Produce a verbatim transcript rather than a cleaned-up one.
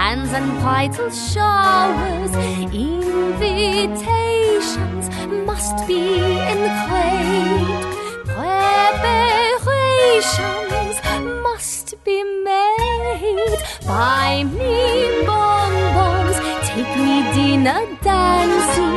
bands and bridal showers. Invitations must be engraved. Preparations must be made. Buy me bonbons, take me dinner dancing.